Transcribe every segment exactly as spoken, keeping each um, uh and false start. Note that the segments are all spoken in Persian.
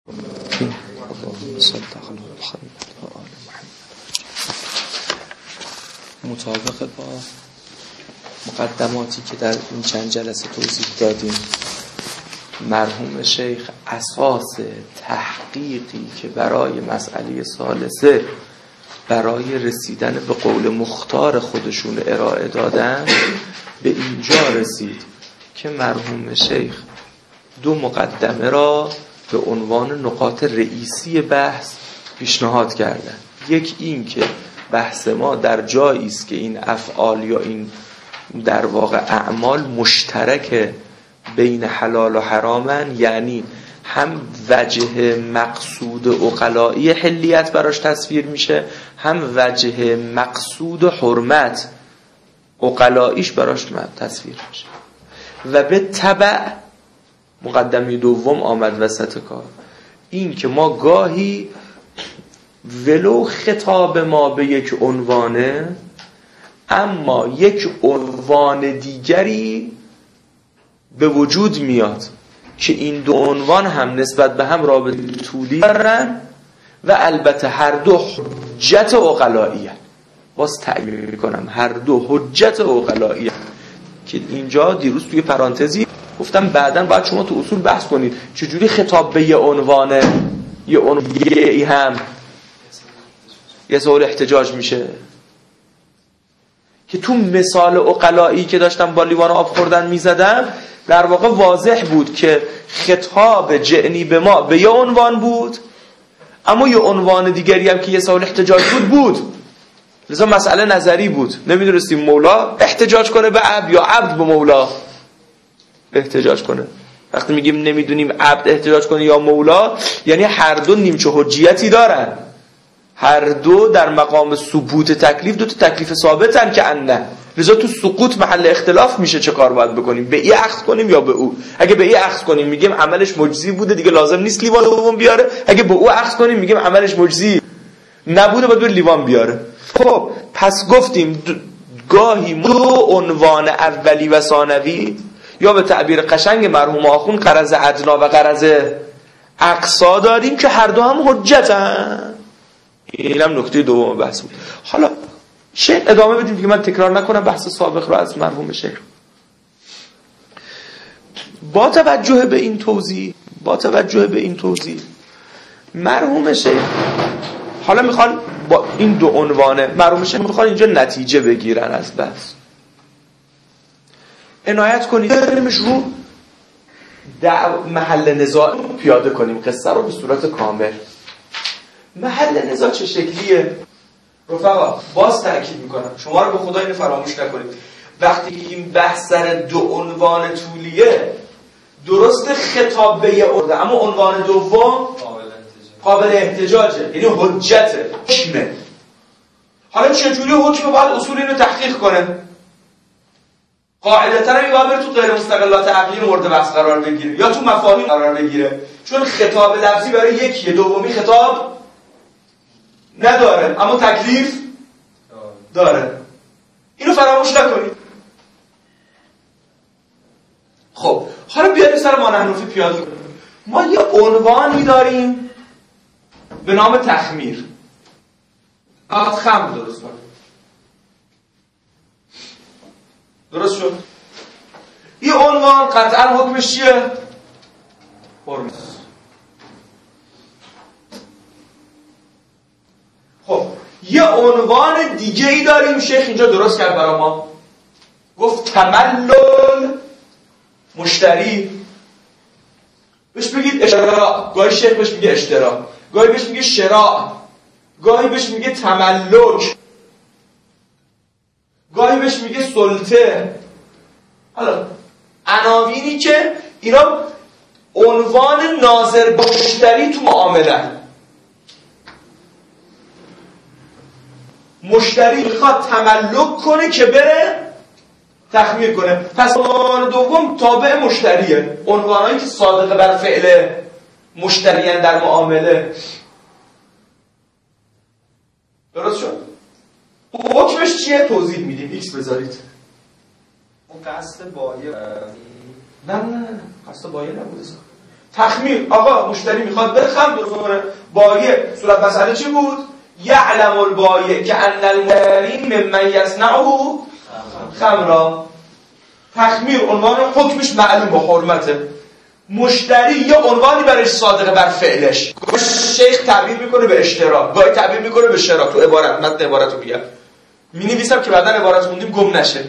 مطابق با مقدماتی که در این چند جلسه توضیح دادیم، مرحوم شیخ اساس تحقیقی که برای مسئله ثالثه برای رسیدن به قول مختار خودشون ارائه دادن به اینجا رسید که مرحوم شیخ دو مقدمه را به عنوان نقاط رئیسی بحث پیشنهاد کردن. یک این که بحث ما در جایی است که این افعال یا این در واقع اعمال مشترک بین حلال و حرامن، یعنی هم وجه مقصود عقلائی حلیت براش تصویر میشه، هم وجه مقصود حرمت عقلائیش براش تصویر میشه. و به تبع مقدمه دوم آمد وسط کار، این که ما گاهی ولو خطاب ما به یک عنوانه، اما یک عنوان دیگری به وجود میاد که این دو عنوان هم نسبت به هم رابطه طولی دارن و البته هر دو حجت عقلائیه. باز تعبیر میکنم هر دو حجت عقلائیه، که اینجا دیروز توی پرانتزی گفتم بعداً باید شما تو اصول بحث کنید چجوری خطاب به یه عنوانه یه عنوانی هم یه سوال احتجاج میشه، که تو مثال عقلایی که داشتم با لیوان آب خوردن میزدم در واقع واضح بود که خطاب جعنی به ما به یه عنوان بود، اما یه عنوان دیگری هم که یه سوال احتجاج بود بود لذا مسئله نظری بود. نمیدونستیم مولا احتجاج کنه به عبد یا عبد به مولا احتجاج کنه. وقتی میگیم نمیدونیم عبد احتجاج کنه یا مولا، یعنی هر دو نیمچه حجیتی دارن، هر دو در مقام ثبوت تکلیف دو تا تکلیف ثابتن که انه، لذا تو سقوط محل اختلاف میشه چه کار باید بکنیم، به ای اخذ کنیم یا به او. اگه به ای اخذ کنیم میگیم عملش مجزی بوده دیگه لازم نیست لیوان دوم بیاره، اگه به او اخذ کنیم میگیم عملش مجزی نبوده باید بر لیوان بیاره. خب پس گفتیم گاهی دو عنوان اولی و ثانوی، یا به تعبیر قشنگ مرحوم آخون غرض ادنا و غرض اقصا داریم که هر دو هم حجتن. اینم نکته دوم بحث بود. حالا شیخ ادامه بدیم دیگه، من تکرار نکنم بحث سابق رو از مرحوم شیخ. با توجه به این توضیح با توجه به این توضیح مرحوم شیخ حالا میخوان با این دو عنوانه مرحوم شیخ میخوان اینجا نتیجه بگیرن از بحث. عنایت کنید بریمش رو محل نزاع پیاده کنیم قصه رو به صورت کامل. محل نزاع چه شکلیه؟ رفقا باز تأکید میکنم، شما رو به خدا اینو فراموش نکنید. وقتی این بحث سر دو عنوان طولیه، درست خطاب به یه ارده، اما عنوان دوم قابل احتجاجه، یعنی حجته، حکمه. حالا چجوری حکمه؟ باید اصول اینو تحقیق کنه. قاعدتا هم باید بره تو غیر مستقلات عقلی مورد بحث قرار بگیره یا تو مفاهیم قرار بگیره، چون خطاب لفظی برای یکیه، دومی خطاب نداره اما تکلیف داره. اینو فراموش نکنید. خب حالا بیاید سر مانحنفی پیاده کنیم. ما یه عنوانی داریم به نام تخمیر. آت خمر درست کنیم. درست شد؟ یه عنوان قطعا حکمش چیه؟ حرمت. خب یه عنوان دیگه ای داریم شیخ اینجا درست کرد برای ما، گفت تملل مشتری. بهش بگید اشتراء، گاهی شیخ بهش میگه اشتراء، گاهی بهش میگه شراء، گاهی بهش میگه تملک، گاهی بهش میگه سلطه. حالا عناوینی که اینا عنوان ناظر به مشتری تو معامله. مشتری میخواد تملک کنه که بره تخمیر کنه، پس عنوان دوم تابع مشتریه. عنوانایی که صادقه بر فعل مشتریان در معامله. درست شد؟ حکمش چیه؟ توضیح میدیم. ایکس بذارید. اون قصد بایع نه نه نه قصد بایع نبوده. تخمیر، آقا مشتری میخواد بره خمر درست کنه. بایع صورت مسئله چی بود؟ یعلم البایع که ان المشتری ممن یصنعه خمرا. تخمیر عنوان حکمش معلوم با حرمته. مشتری یه عنوانی برش صادقه بر فعلش. شیخ تعبیر میکنه به اشتراک، گاهی تعبیر میکنه به شراک. تو عبارت متن عبارت رو بیار می نویسم که بعدن عبارت خوندیم گم نشه.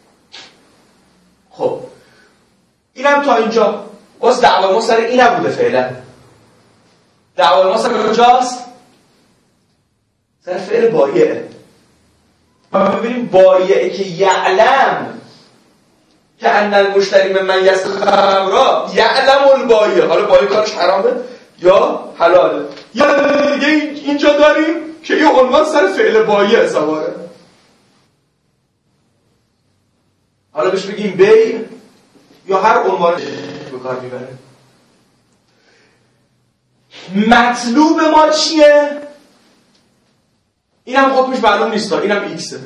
خب اینم تا اینجا. باز دعوای ما سر این نبوده فعلا. دعوای ما سر کجاست؟ سر فعل بایعه. ما ببینیم بایعه که یعلم که ان المشتری ممن یصنع خمرا، یعلم البایع. حالا بایع کارش حرامه یا حلاله؟ یا دیگه اینجا داریم که یه عنوان سر فعل بایع سواره. حالا بهش بگیم بیع یا هر عنوان به کار میبره. مطلوب ما چیه؟ اینم حکمش معلوم نیست، اینم ایکسه.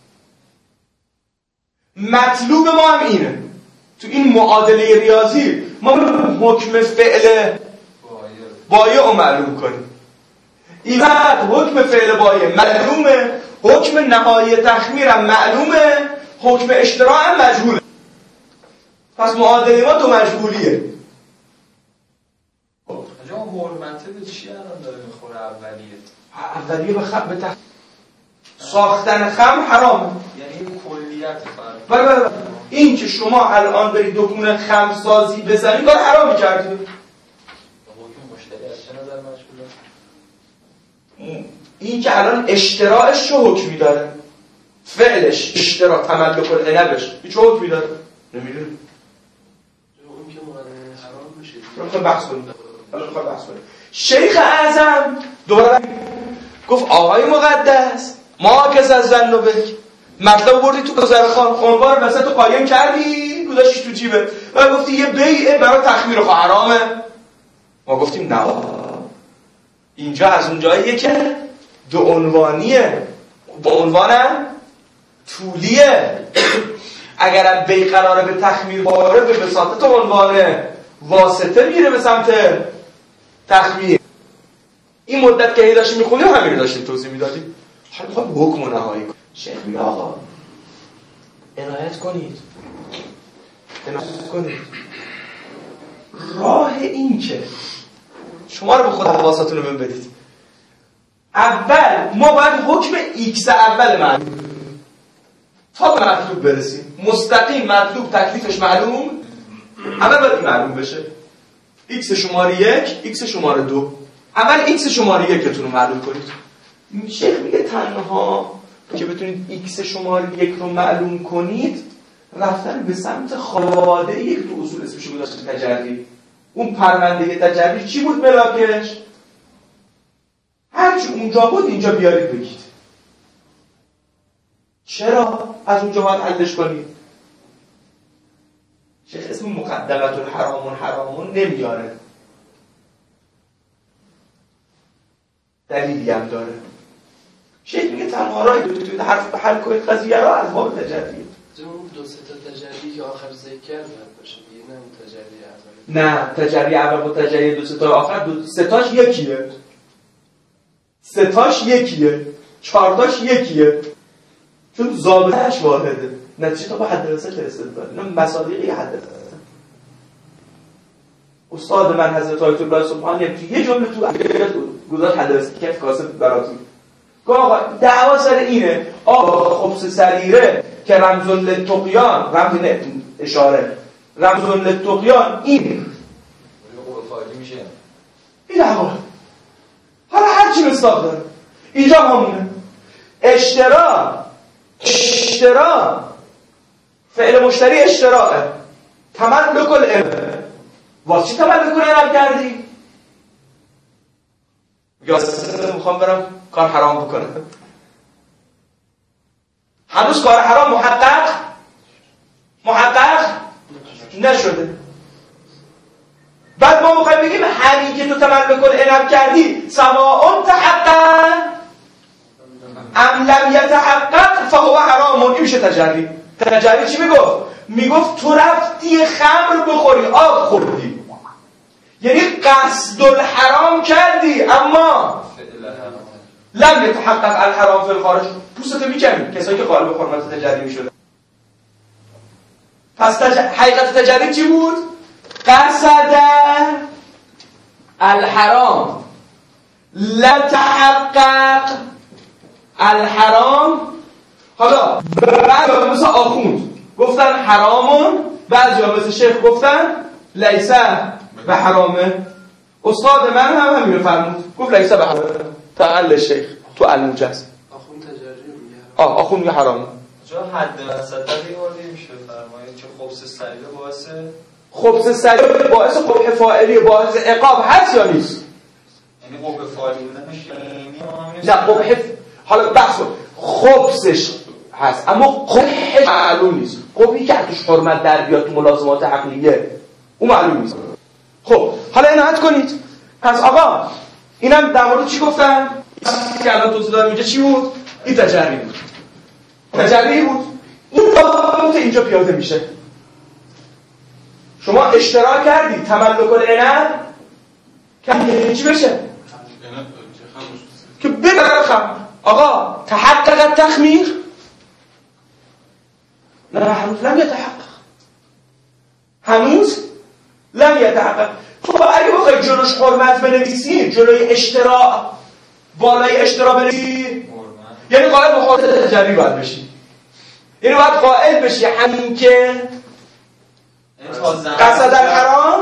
مطلوب ما هم اینه. تو این معادله ریاضی ما حکم فعل بایع رو معلوم کنیم. این وقت حکم فعل بایع معلومه، حکم نهایی تخمیر هم معلومه، حکم اشتراع هم مجهوله. پس معادله ما تو مجهولیه. آجا حرمته به چی الان داره میخوره اولیه؟ اولیه به خمر به تخ... ساختن خمر حرامه. یعنی این کلیت فرق. بله بله. این که شما الان برید دکون خمر سازی بزنید کار حرامی کردید. حکم مشتری از چه نظر مشغوله؟ این که الان اشتراعش چه حکمی داره؟ فعلش اشتراع تملک العنبش چه حکمی داره؟ نمیدونه. اون که مورد حرام میشه. رو بحث کنیم. حالا میخوام بحث کنیم. شیخ اعظم دوباره گفت آقای مقدس ما کس از زن و بک مطلب بردی تو گذرخان عنوان وسط رو قایم کردی گذاشتی تو جیبه و گفتی یه بیعه برای تخمیر خب حرامه. ما گفتیم نه اینجا از اون جاییه که دو عنوانیه، با عنوانم طولیه. اگرم بیع قراره به تخمیر باره به بساطت عنوانه واسطه میره به سمت تخمیر. این مدت که هی داشتیم میخونیم همین رو داشتیم توضیح میدادیم. حالا میخوام حکم و نهایی کنیم. شیخ میگه آقا عنایت کنید عنایت کنید راه این که شما رو به خود حواساتون رو بهم بدید. اول ما باید حکم ایکس اول معلوم تا به مطلوب برسیم. مستقیم مطلوب تکلیفش معلوم، اول باید معلوم بشه. ایکس شماره یک، ایکس شماره دو. اول ایکس شماره یکتون رو معلوم کنید. شیخ میگه تنها که بتونید ایکس شماره یک رو معلوم کنید رفتن به سمت خانواده یک تو اصول اسمش گذاشته تجری. اون پرونده تجری چی بود ملاکش؟ هرچی اونجا بود اینجا بیارید بگید. چرا از اونجا باید حلش کنید؟ شیخ اسم مقدمت الحرامون حرامون نمیاره، دلیلی هم داره. شیخ میگه تنها راه تو حرف به حل کنید قضیه را از باب تجریه. اون دو سه تا تجری که آخر ذکر کرد باشه دیگه، نه اون تجری اول. نه تجری اول با تجری دو سه تا آخر دو سه تاش یکیه. سه تاش یکیه. چهار تاش یکیه. چون ضابطه‌اش واحده. نتیجه تا با حد رسه استدلال. اینا مصادیق حد رسه. استاد من حضرت آیت الله سبحانی تو یه جمله تو گذاشت حد رسه کف کاسه براتون. آقا دعوا سر اینه. آقا خبث سریره که رمز للطغیان، رمز اشاره رمز للطغیان این فایده میشه. این دعوا حالا هر چی مصداق داره اینجا همونه. اشترا اشترا فعل مشتری اشتراعه. تملک العنب واسه چی تملک العنب کردی؟ یا میخوام برم کار حرام بکنم. هنوز کار حرام محقق محقق نشده. بعد ما میخوایم بگیم همین که تو تملک العنب کردی سواء تحقق ام لم یتحقق فهو حرام. این میشه تجری. تجری چی میگفت؟ میگفت تو رفتی خمر بخوری، آب خوردی، یعنی قصد الحرام کردی اما لم یتحقق الحرام فی الخارج، پوستتو میکنی. کسایی که قائل به حرمت تجری میشدن. پس تج... حقیقت تجری چی بود؟ قصد الحرام لا تحقق الحرام. حالا بعضی ها مثل آخوند گفتن حرامون، بعضی ها مثل شیخ گفتن لیسه به حرامه. استاد من هم همین رو فرمود، گفت لیسه به حرامه. تعال شیخ تو الموجز آخوند تجری میگه آه آخوند میگه حرامه. جا حد وسط دیگه میشه فرمایید که خبث سریع باعث خبث سریع باعث قبح فاعلی باعث عقاب هست یا نیست؟ یعنی قبح فاعلی بودنش نه قبح حالا بحث خبثش هست اما قبحش معلوم نیست. قبحی که توش حرمت در بیاد تو ملازمات عقلیه اون معلوم نیست. خب حالا عنایت کنید. پس آقا اینم در مورد چی گفتن؟ که الان توضیح دادم اینجا چی بود؟ این تجری بود. تجری بود. این که اینجا پیاده میشه. شما اشتراک کردی تملک العنب که چی بشه؟ که ببره خمر. آقا تحقق تخمیر؟ نه هنوز لم یتحقق. هنوز لم یتحقق. خب اگه بخوای جلوش حرمت بنویسی، جلوی اشتراع بالای اشتراع بنویسی، یعنی قائل به حرمت تجری باید بشی. یعنی باید قائل بشی همین که قصد الحرام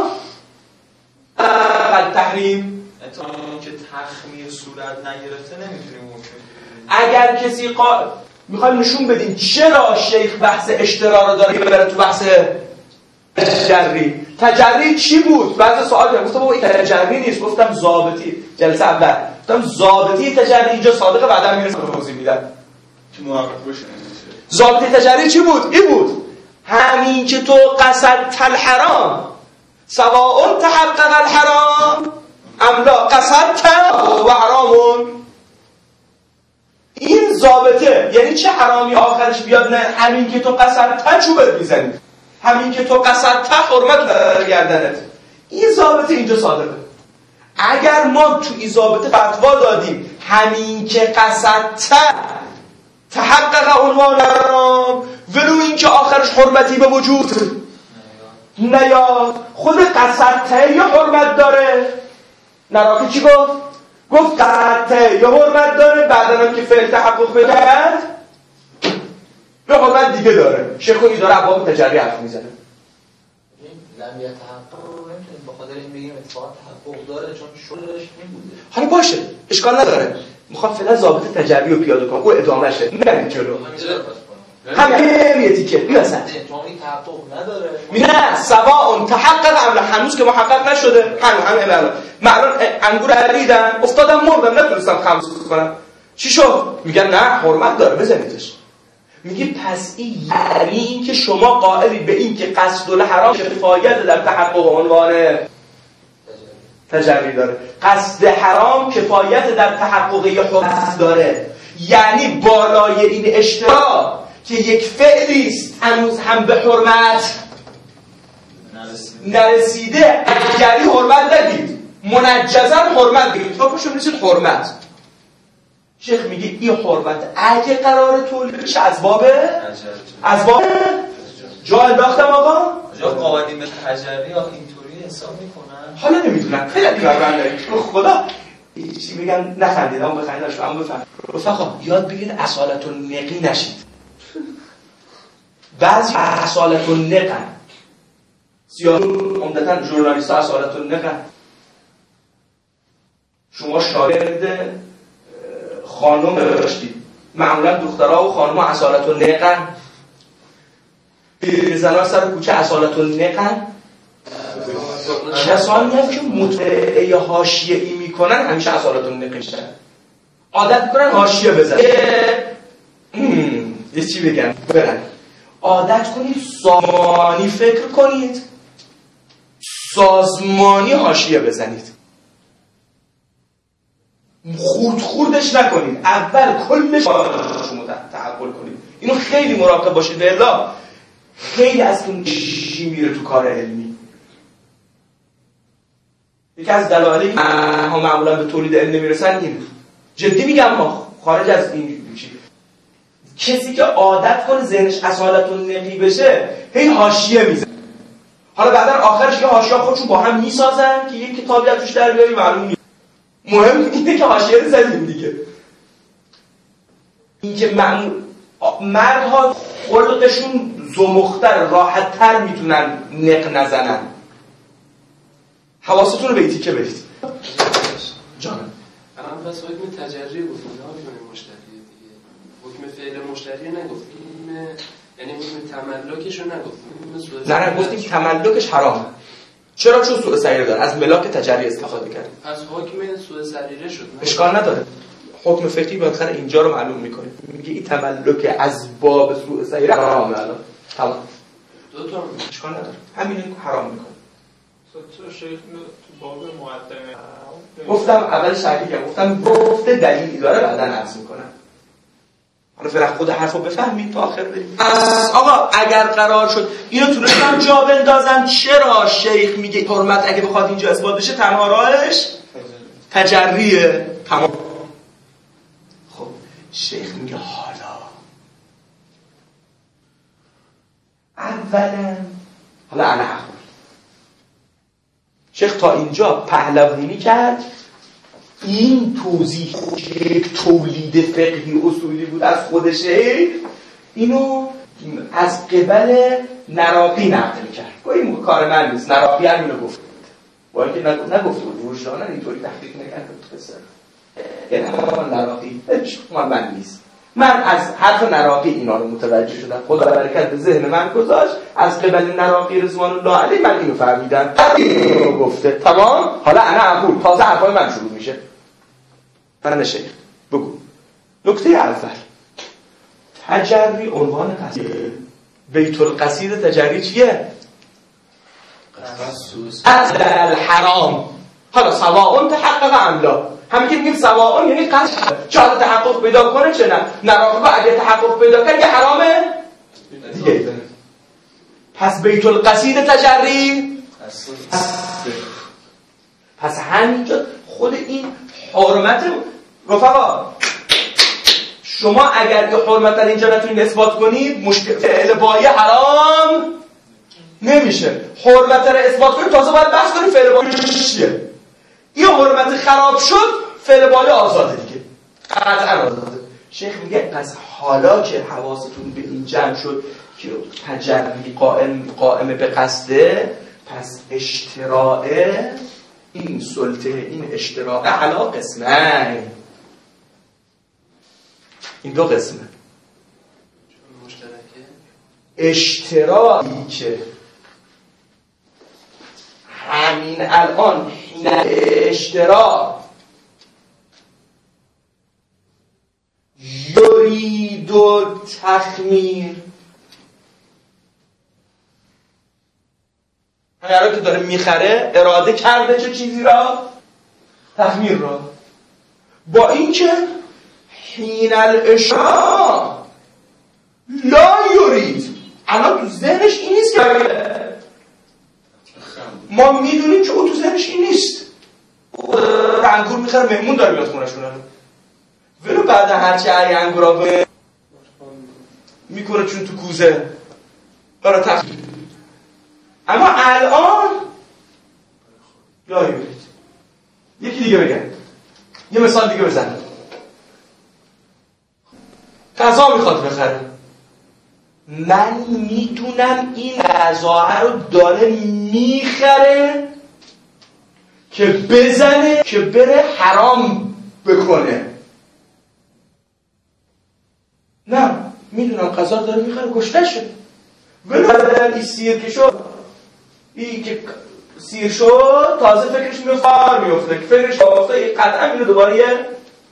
التحریم، تا که تخمیر صورت نگرفته نمیتونیم ممکن. اگر کسی قائل میخوایم نشون بدیم چرا شیخ بحث اشتراع رو داره ببره تو بحث تجری. تجری چی بود؟ بعضی سوال کردم گفتم بابا این تجری نیست. گفتم ضابطی جلسه اول گفتم ضابطی تجری اینجا صادقه، بعدا میرسم توضیح میدم که موافق بشه. ضابطی تجری چی بود؟ این بود همین که تو قصد الحرام سواء تحقق الحرام ام لا قصد و حرامون. این ضابطه یعنی چه حرامی آخرش بیاد؟ نه همین که تو قصد تا چوبت میزنی، همین که تو قصد تا حرمت در گردنت. این ضابطه اینجا صادقه. اگر ما تو این ضابطه فتوا دادیم همین که قصد تا تحقق عنوان حرام ولو این که آخرش حرمتی به وجود نیاد، خود قصد تا یا حرمت داره. نراقی چی گفت؟ گفت قصد تا یا حرمت داره، بعدا هم که فعل تحقق بکرد یا حرمت دیگه داره. شیخ خودی داره ابواب تجری حرف میزنه. لم یتحقق رو نمیتونیم بخاطر این بگیم اتفاق تحقق داره چون شغلش میبوده. حالا باشه اشکال نداره. میخوام فعلا ضابط تجری رو پیاده کنم، او ادامهشه نریم جلو. همین یه تیکه بیاسن چون این تحقق نداره. نه سواء تحقق عمل هنوز که محقق نشده. همین همین الان معلوم انگور عریدن افتادم مردم نتونستم خمس کنم. چی شد؟ میگن نه حرمت داره بزنیدش. میگه پس این یعنی این که شما قائلی به این که قصد الحرام کفایت در تحقق عنوان تجری داره. قصد حرام کفایت در تحقق حرمت داره. یعنی بالای این اشتراع که یک فعلی است هنوز هم به حرمت نرسیده، یعنی حرمت ندید منجزا حرمت بگید تا پشم رسید حرمت. شیخ میگه این حرمت اگه قرار تولید بشه از باب از باب جا انداختم آقا جا قوانین تجری یا اینطوری حساب میکنن. حالا نمیدونم خیلی کاربر داریم. خدا چی میگن نخندید اما بخندید شما هم بفهم. رفقا یاد بگید اصالت النقی نشید. بعضی اصالت النقن سیاهون عمدتا ژورنالیست ها اصالت النقن. شما شاگرد خانم داشتید، معمولا دخترها و خانم ها اصالت النقن، زنها سر کوچه اصالت النقن. کسانی هم که مطلعه حاشیه‌ای میکنن همیشه اصالت النقی میشن، عادت میکنن حاشیه بزن. یه چی بگم برن عادت کنید سازمانی فکر کنید، سازمانی حاشیه بزنید، خورد خوردش نکنید، اول کلش شما تعقل کنید. اینو خیلی مراقب باشید و الا خیلی از اون چی میره تو کار علمی. یکی از دلایلی ها معمولا به تولید علم نمیرسن اینه. جدی میگم ما خارج از این چی کسی که عادت کنه ذهنش از حالت نقی بشه هی حاشیه میزنه. حالا بعدا آخرش که حاشیه خودشون با هم میسازن که یک کتابی از توش در بیاری معلوم نیست. مهم اینه که حاشیه رو زدیم دیگه. این که معمول مردها خلقشون زمختر راحت‌تر میتونن نق نزنن. حواستون رو به تیکه برید. جانم الان پس حکم تجری گفتیم نه حکم مشتری دیگه. حکم فعل مشتری نگفتیم، یعنی حکم تملکش رو نگفتیم. نه نه گفتیم تملکش حرامه. چرا؟ چون سوء سریره داره. از ملاک تجری استفاده کرد. پس حکم سوء سریره شد. اشکال نداره. حکم فقهی بالاخره اینجا رو معلوم میکنه. میگه این تملک از باب سوء سریره حرامه. الان تمام. دو تا اشکال نداره. همین رو حرام میکنه. تو شیخ تو باب مقدمه گفتم اول شرحی گفتم گفته دلیلی داره بعداً عرض میکنم. حالا فعلا خود حرفو بفهمید تا آخر بریم. آقا اگر قرار شد اینو تونستم جا بندازم چرا شیخ میگه حرمت اگه بخواد اینجا اثبات بشه تنها راهش تجریه. تمام. خب شیخ میگه حالا اولا حالا انا اقول شیخ تا اینجا پهلوانی کرد. این توضیح یک تولید فقهی اصولی بود از خود شیخ، اینو از قبل نراقی نقل کرد. این کار من نیست، نراقی هم اینو گفت با اینکه نگفت بود وجدانن اینطوری تحقیق نکرد تو قصه. یعنی من نراقی من من نیست، من از حرف نراقی اینا رو متوجه شدم. خدا برکت به ذهن من گذاشت، از قبل نراقی رضوان الله علیه من اینو فهمیدم، اینو گفته. تمام. حالا انا اقول تازه حرفای من شروع میشه. من شیخ بگو نکته اول تجری عنوان قصیده. بیت القصید تجری چیه؟ از الحرام. حالا سواء تحقق ام لا. همین که میگیم سواء یعنی قصد چه تحقق پیدا کنه چه نه. نراقبه اگه تحقق پیدا کنه یه حرامه دیگه. پس بیت القصید تجری پس همینجا خود این حرمت رفقا شما اگر یه حرمت در اینجا نتونید اثبات کنید مشکل فعل بایی حرام نمیشه. حرمت رو اثبات کنید تازه باید بحث کنید فعل بایی چیه. این حرمت خراب شد فعل بایی آزاده دیگه، قطعا آزاده. شیخ میگه پس حالا که حواستون به این جمع شد که تجری قائم قائم به قصده، پس اشتراعه این سلطه این اشتراعه علا قسمه. این دو قسمه. مشترکه اشتراعی که همین الان این اشتراع یرید و تخمیر، همین که داره میخره اراده کرده چه چیزی را؟ تخمیر را. با اینکه حین الاشراع لا یرید، الان تو ذهنش این نیست که ما میدونیم که او تو ذهنش این نیست. انگور میخره مهمون داره بیاد خونشون، ولو بعد هرچی ای انگورا به میکنه چون تو کوزه برای تخمیر. اما الان لا یرید. یکی دیگه بگم، یه مثال دیگه بزنم. غذا میخواد بخره، من میدونم این غذا رو داره میخره که بزنه که بره حرام بکنه. نه، میدونم غذا داره میخره گشته شد، ولی این سیر که شد، این که سیر شد تازه فکرش میفته میفته که فکرش میفته قطعا اینو دوباره یه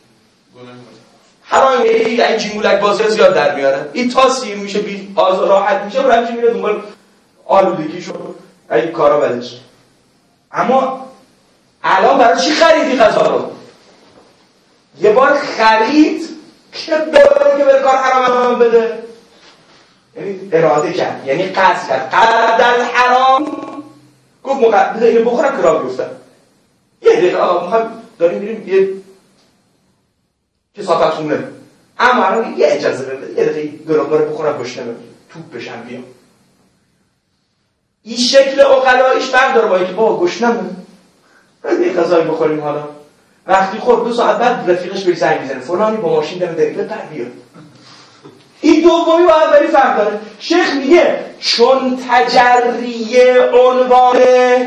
حرام این جیمولک بازی زیاد در میاره. این تا سیر میشه بی آزار راحت میشه برای همچه میره دنبال آلودگی شد این کارا بدش. اما الان برای چی خریدی غذا رو؟ یه بار خرید که بره که بره کار حرام بده، یعنی اراده کرد، یعنی قصد کرد. قصد حرام گفت مقدر اینو بخورم که راه بیفتم. یه دقیقه آقا میخوایم داریم میریم یه کثافتونه، اما الان یه اجازه بده یه دقیقه گرامار بخورم گشنه توپ بشم بیام. این شکل عقلاییش فرق داره با اینکه بابا گشنم یه غذایی بخوریم حالا. وقتی خورد دو ساعت بعد رفیقش بهش زنگ میزنه فلانی با ماشین دم دقیقه پر بیا. این دومی با اولی فرق داره. شیخ میگه چون تجری عنوانه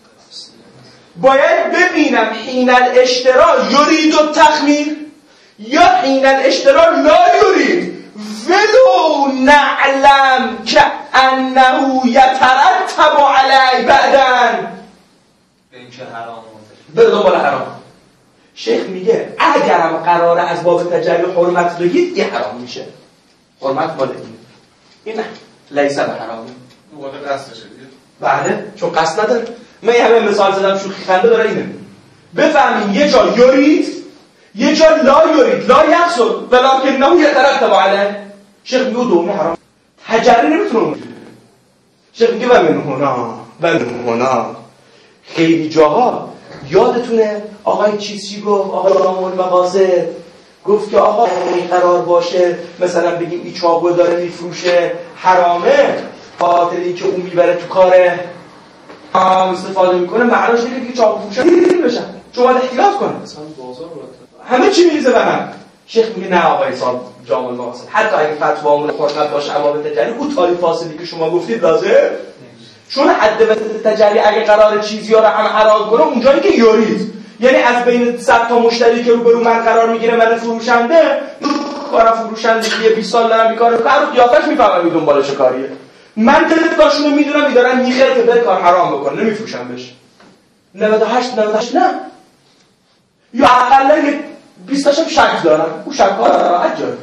باید ببینم حین الاشترا یرید و تخمیر یا حین الاشترا لا یرید ولو نعلم که انه یترتب علی بعدن این که حرام بره دنبال حرام. شیخ میگه اگرم قراره از باب تجلی حرمت بگید یه حرام میشه. حرمت مال اینه این نه لیسه به حرامی مقابل قصدشه دیگه. بله چون قصد نداره. من یه همه مثال زدم شوخی خنده داره اینه. بفهمین یه جا یورید یه جا لا یورید لا یقصد ولکنه یترتب علیه. شیخ میگه دومی حرام تجری نمیتونه. شیخ میگه و من هنا و من هنا خیلی جاها یادتونه آقای چیزی گفت آقای رام المقاصد گفت که آقا این قرار باشه مثلا بگیم این چاقو داره میفروشه حرامه خاطر این که اون میبره تو کاره هم استفاده میکنه معناش اینه که چاقو فروشه دیدیم بشن چون باید احتیاط کنه همه چی میریزه به هم. شیخ میگه نه آقای صاحب جامع المقاصد حتی اگه فتوامون حرمت باشه اما به تجلی اون تاریخ فاصلی که شما گفتید لازم چون حد تجلی اگه قرار چیزی ها رو هم حرام کنه اونجایی که یورید یعنی از بین صد تا مشتری که روبرو من قرار میگیره من فروشنده کار فروشنده یه بیست سال دارم میکاره کارو قیافش میفهمم این دنبالش کاریه من دلتاشونو میدونم میدارن میخره که بره کار حرام بکنه نمیفروشم بهش نود و هشت نود و هشت نه یا اقلا یه بیست تاشم شک دارم اون شک ها راحت جاره.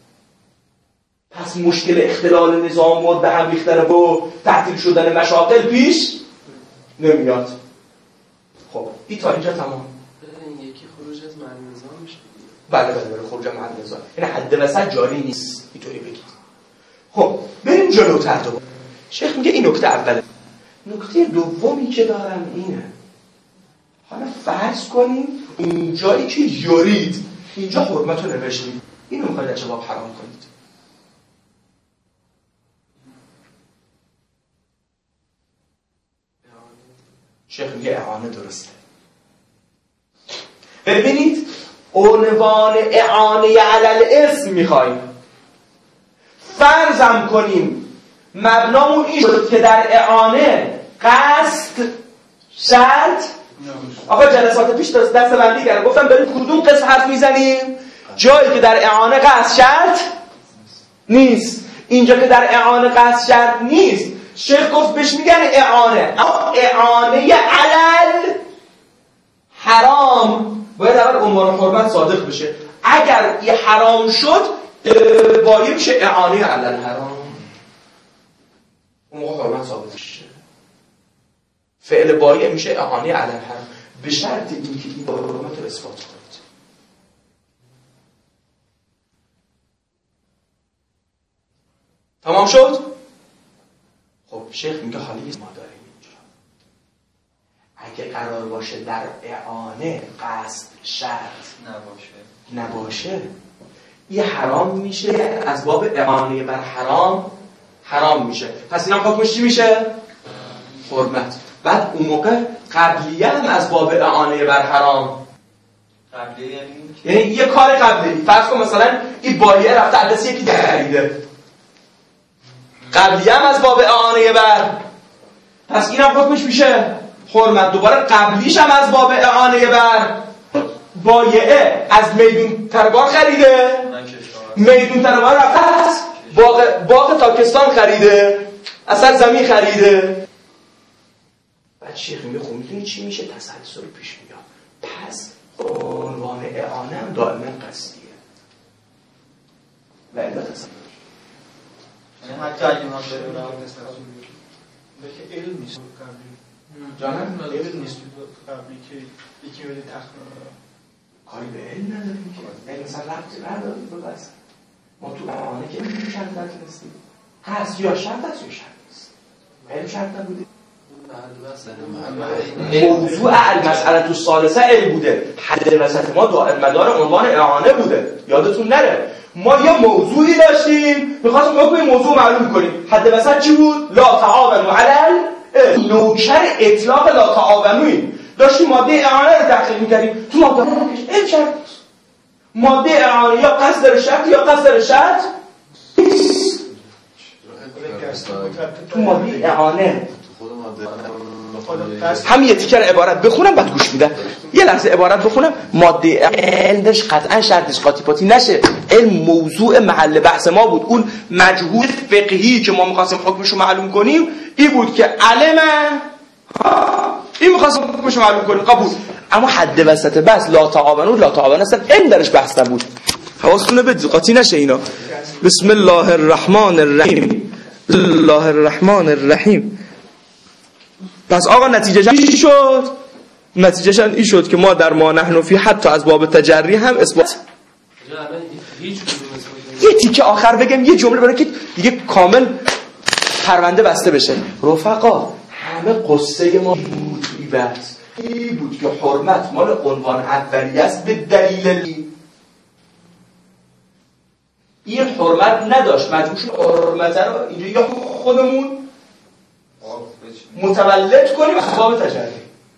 پس مشکل اختلال نظام مورد به هم ریختن و تعطیل شدن مشاغل پیش نمیاد. خب این تا اینجا تمام. این یکی خروج از معنی نظام میشه. بله بله بله خروج از معنی نظام. این حد وسط جاری نیست. اینطوری بگید. خب بریم جلوتر دوباره. شیخ میگه این نکته اوله. نکته دومی که دارم اینه. حالا فرض کنیم این جایی که یورید اینجا حرمت رو نوشتید. اینو میخواید از جواب حرام کنید. شیخ میگه اعانه درسته. ببینید عنوان اعانه علی الاسم میخوایم فرضم کنیم مبنامون این شد که در اعانه قصد شرط. آقا جلسات پیش دست بندی کردم گفتم بریم کدوم قسم حرف میزنیم جایی که در اعانه قصد شرط نیست. اینجا که در اعانه قصد شرط نیست شیخ گفت بهش میگن اعانه اعانه علل حرام باید اول عنوان حرمت صادق بشه. اگر یه حرام شد بایه میشه اعانه علل حرام اون موقع حرمت ثابت میشه. فعل بایه میشه اعانه علل حرام به شرط اینکه این حرمت رو اثبات کنید. تمام شد؟ خب شیخ میگه حالی ما داریم اینجا اگه قرار باشه در اعانه قصد شرط نباشه نباشه یه حرام میشه از باب اعانه بر حرام حرام میشه. پس این هم حکمش چی میشه؟ حرمت. بعد اون موقع قبلیه هم از باب اعانه بر حرام قبلیه یعنی یعنی یه کار قبلی. فرض کن مثلا این بایه رفته عدسی یکی خریده قبلی هم از باب اعانه بر پس این هم حکمش میشه حرمت. دوباره قبلیش هم از باب اعانه بر بایعه از میدون تربار خریده میدون تربار رفت باغ, باغ تاکستان خریده اصلا زمین خریده. بعد شیخ میگه خب میدونی چی میشه تسلسل پیش میاد. پس عنوان اعانه هم دائما قصدیه و الا تسلسل یعنی حتی اگه ما بریم راه که علم نیست قبلی جانم علم نیست قبلی که یکی بده تخمین کاری به علم نداریم که علم مثلا ربطی نداریم به بس ما تو اعانه که شرط نتونستیم هست یا شرط هست یا شرط نیست علم شرط نبوده موضوع المسئله تو ثالثه علم بوده، حد وسط ما دائم مدار عنوان اعانه بوده، یادتون نره. ما یه موضوعی داشتیم می‌خواستیم حکم این موضوع معلوم کنیم. حد وسط چی بود؟ لا تعاونوا علی نوکر اطلاق لا تعاونوی داشتیم ماده اعانه رو تحقیق می‌کردیم. تو ماده علم شرط ماده اعانه یا قصد داره شرط یا قصد داره شرط تو ماده اعانه همین یه تیکر عبارت بخونم بعد گوش میدم. یه لحظه عبارت بخونم. ماده علمش قطعا شرطش قاطی پاتی نشه. علم موضوع محل بحث ما بود. اون مجهول فقهی که ما می‌خواستیم حکمشو معلوم کنیم این بود که علمه این می‌خواستیم حکمشو معلوم کنیم قبول. اما حد وسط بس لا تعاونوا لا تعاون اصلا علم درش بحث نبود. حواستون بدید قاطی نشه اینا. بسم الله الرحمن الرحیم. بسم الله الرحمن الرحیم. پس آقا نتیجه چی شد؟ نتیجهش این شد که ما در ما نحن فی حتی از باب تجری هم اثبات. یه تیکه آخر بگم یه جمله برای که دیگه کامل پرونده بسته بشه. رفقا همه قصه ما بود توی بحث این بود که حرمت مال عنوان اولیه است به دلیل این حرمت نداشت مجبور حرمت رو اینجا یا خودمون متولد کنیم از باب تجری.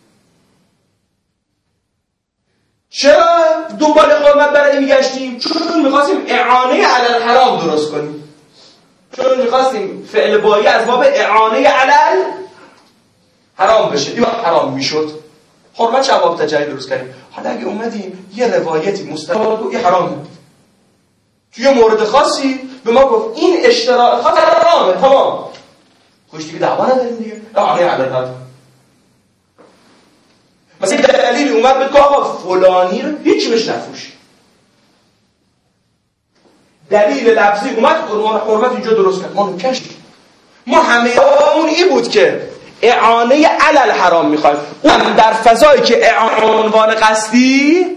چرا دنبال حرمت برای میگشتیم؟ چون میخواستیم اعانه علی الحرام درست کنیم. چون میخواستیم فعل بایی از باب اعانه علی حرام بشه. این وقت حرام میشد. حرمت چه باب تجری درست کردیم. حالا اگه اومدیم یه روایتی مستقل و این حرامه توی مورد خاصی به ما گفت این اشتراک خاص حرامه تمام. خوش دیگه دعوا نداریم دیگه. اعانه علی الحرام. مثلا دلیلی اومد بگه آقا فلانی رو هیچی بهش نفروش. دلیل لفظی اومد عنوان حرمت اینجا درست کرد. ما نوکش ما همه اون این بود که اعانه علی الحرام میخوایم. اون در فضایی که عنوان قصدی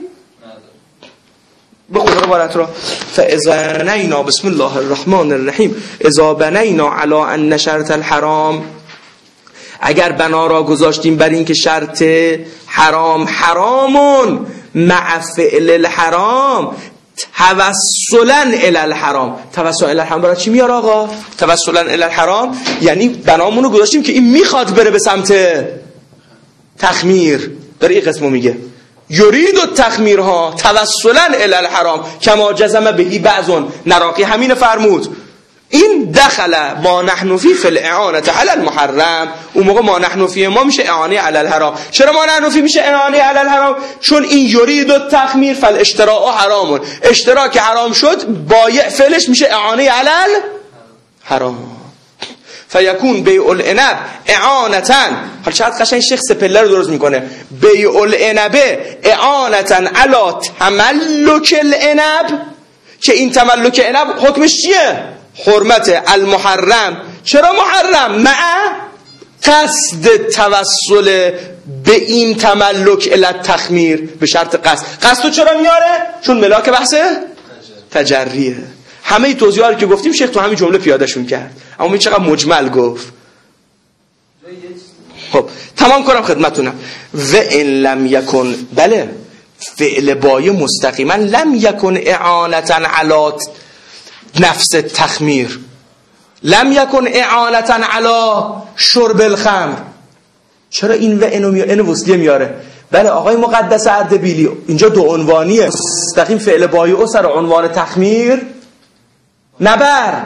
بخون عبارت را فاذا بنینا بسم الله الرحمن الرحیم اذا بنینا علی ان شرط الحرام اگر بنا را گذاشتیم بر این که شرط حرام حرامون مع فعل الحرام توسلا الی الحرام. توسلا الی الحرام برای چی میاره آقا؟ توسلا الی الحرام یعنی بنامون رو گذاشتیم که این میخواد بره به سمت تخمیر. داره این قسمو میگه یرید التخمیر ها توسلا الی الحرام کما جزم بهی بعضون. نراقی همین فرمود این دخل ما نحن فی فی الاعانه علی المحرم. اون موقع ما نحن فی ما میشه اعانه علی الحرام. چرا ما نحن فی میشه اعانه علی الحرام؟ چون این یرید التخمیر فالاشتراء حرام. اشتراک حرام شد بایع فعلش میشه اعانه علی الحرام. فیکون بیع العنب اعانتا. حالا چقدر قشنگ شیخ سپله رو درست میکنه. بیع العنب اعانتا علی تملک العنب که این تملک عنب حکمش چیه؟ حرمت المحرم. چرا محرم؟ مع قصد توسل به این تملک الی التخمیر به شرط قصد. قصدو چرا میاره؟ چون ملاک بحث تجریه. همه توضیحاتی که گفتیم شیخ تو همین جمله پیادهشون کرد. اما این چقدر مجمل گفت. خب تمام کنم خدمتونم. و ان لم یکن بله فعل بای مستقیما لم یکن اعانتا علی نفس تخمیر لم یکن اعانتا علی شرب الخمر. چرا این و اینو میاره؟ اینو وصلیه میاره. بله آقای مقدس اردبیلی اینجا دو عنوانیه. مستقیم فعل بای او سر عنوان تخمیر نبر.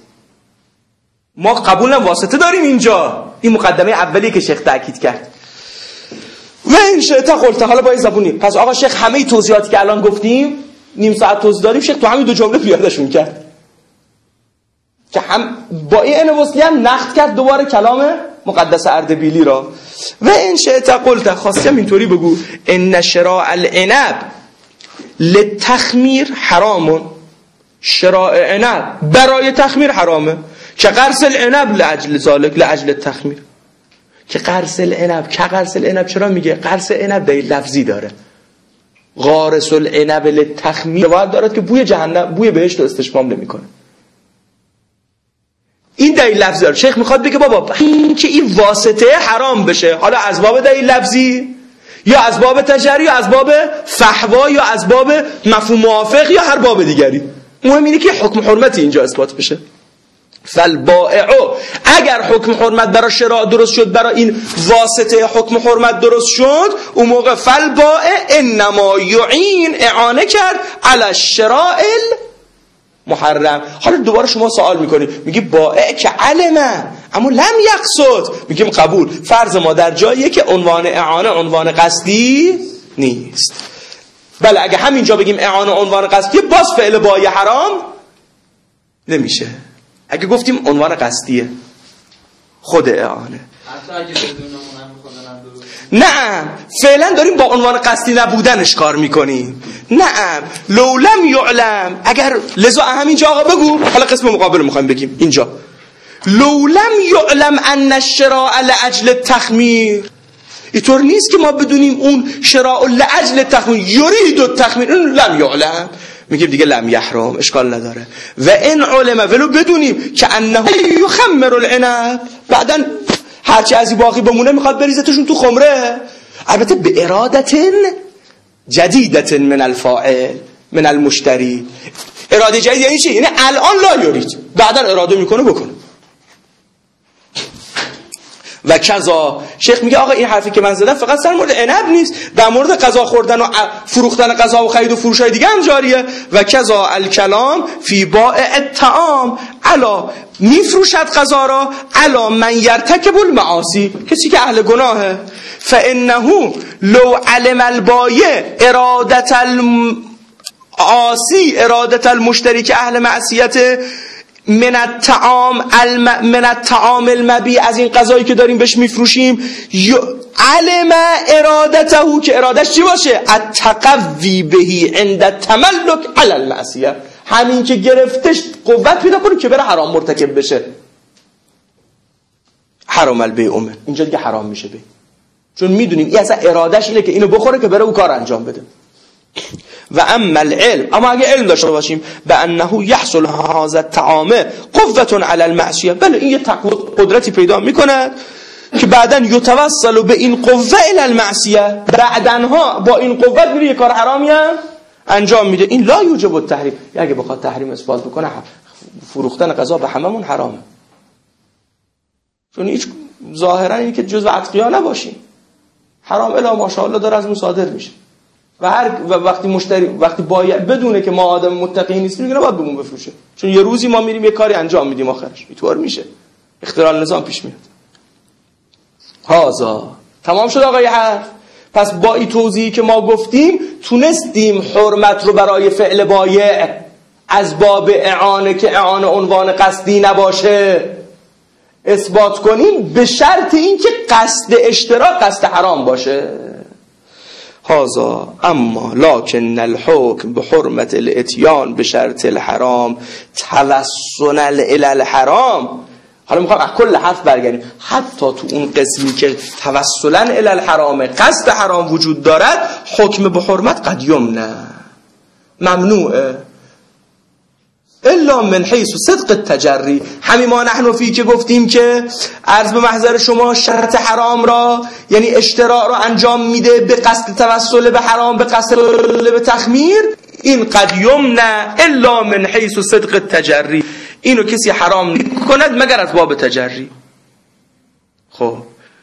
ما قبول هم واسطه داریم اینجا. این مقدمه اولیه که شیخ تاکید کرد. و این شیخ تا قلت حالا با این زبونی. پس آقا شیخ همه توضیحاتی که الان گفتیم نیم ساعت توضیح داریم شیخ تو همین دو جمله پیادهشون کرد که هم با این وصلی هم نقد کرد دوباره کلام مقدس اردبیلی را. و این شیخ تا قلت خواستم اینطوری بگو ان شراء العنب للتخمیر حرامون. شراء عنب برای تخمیر حرامه که قرص العنب لاجل ذلك لاجل التخمیر. که قرص العنب که قرص العنب چرا میگه؟ قرص عنب دلیل لفظی داره. غارس العنب للتخمیر روایت دارد که بوی جهنم بوی بهشت رو استشمام نمیکنه. این دلیل لفظی داره. شیخ میخواد بگه بابا این که این واسطه حرام بشه، حالا از باب دلیل لفظی یا از باب تجری یا از باب فحوا یا از باب مفهوم موافق یا هر باب دیگری، مهم اینه که حکم حرمت اینجا اثبات بشه. فالبائع، اگر حکم حرمت برای شراء درست شد، برای این واسطه حکم حرمت درست شد، اون موقع فالبائع انما یعین، اعانه کرد علی الشراء محرم. حالا دوباره شما سوال میکنی، میگی بائع که علمه اما لم یقصد، میگیم قبول. فرض ما در جاییه که عنوان اعانه عنوان قصدی نیست. بله اگه همینجا بگیم اعانه عنوان قصدی، باز فعل بائع حرام نمیشه. اگه گفتیم عنوان قصدیه خود اعانه، حتی اگه بدونمون هم میکنن نه فعلا داریم با عنوان قصدی نبودنش کار میکنیم. نه لو لم یعلم، اگر لذا همینجا آقا بگو، حالا قسم مقابل میخوایم بگیم اینجا لو لم یعلم ان الشراء لاجل التخمیر، اینطور نیست که ما بدونیم اون شراء لاجل التخمیر یرید التخمیر، اون لم یعلم میگیم دیگه لم یحرم، اشکال نداره. و ان علم، ولو بدونیم که انه یخمر العنب، بعداً هرچی ازی باقی بمونه میخواد بریزتشون تو خمره، البته به ارادت جدیدت من الفاعل من المشتری. اراده جدید یعنی چی؟ یعنی الان لا یرید، بعداً اراده میکنه بکنه. و کذا، شیخ میگه آقا این حرفی که من زدم فقط سر مورد عنب نیست، در مورد غذا خوردن و فروختن غذا و خرید و فروش های دیگه هم جاریه. و کذا الکلام فی بائع الطعام، الا میفروشد غذا را، الا من یرتکب المعاصی، کسی که اهل گناهه. فانه لو علم البایع ارادت العاصی ارادت المشتری که اهل معصیت من الطعام الم... من الطعام المبیع، از این غذایی که داریم بهش میفروشیم، ی... علم ارادته، که ارادش چی باشه؟ التقوی بهی عند التملک علی المعصیه، همین که گرفتش قوت پیدا کنه که بره حرام مرتکب بشه. حرام البیع، اینجا دیگه حرام میشه بی، چون میدونیم این اصلا ارادش اینه که اینو بخوره که بره او کار انجام بده. و اما العلم، اما اگه علم داشته باشیم به انه یحصل هذا الطعام قوة علی المعصیه، بله این یه قدرتی پیدا میکنه که بعدن یتوصل به این قوه الی المعصیه، بعدنها با این قوت میره یه کار حرامی هم انجام میده. این لا یوجب التحریم، اگه بخواد تحریم اثبات بکنه فروختن غذا به هممون حرامه، چون هیچ ظاهرا اینه که جزء اتقیا نباشیم، حرام الا ماشاءالله داره از اون صادر میشه. و هر و وقتی مشتری وقتی بایع بدونه که ما آدم متقی نیستیم میگه نباید بهمون بفروشه، چون یه روزی ما میریم یه کاری انجام میدیم آخرش اینطور میشه، اختلال نظام پیش میاد. هازا تمام شد آقای حرف. پس با این توضیحی که ما گفتیم تونستیم حرمت رو برای فعل بایع از باب اعانه که اعانه عنوان قصدی نباشه اثبات کنیم، به شرط اینکه قصد اشتراک قصد حرام باشه. هذا اما لكن الحكم بحرمة الاتيان بشرط الحرام توسلا الى الحرام. حالا میخوام از کل حرف برگردیم، حتی تو اون قسمی که توسلا الی الحرام قصد حرام وجود دارد، حکم به حرمت قد یمنع، ممنوعه، الا من حیث صدق التجری. همین ما نحن فی که گفتیم که عرض به محضر شما شرط حرام را یعنی اشتراع را انجام میده به قصد توسل به حرام، به قصد به تخمیر، این قد یمنع الا من حیث صدق التجری، اینو کسی حرام نکند مگر از باب تجری. خب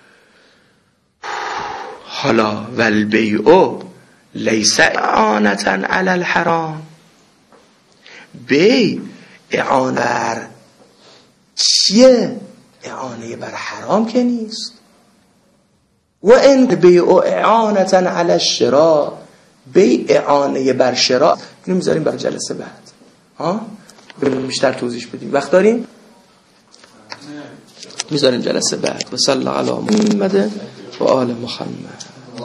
حالا والبیع لیس اعانة علی الحرام، بی اعانه بر چیه؟ اعانه بر حرام که نیست. و ان بیع اعانة علی الشراء، بی اعانه بر شراء، اینو میذاریم برای جلسه بعد، ها بریم بیشتر توضیح بدیم. وقت داریم؟ میذاریم جلسه بعد. و صلی علی محمد و آل محمد.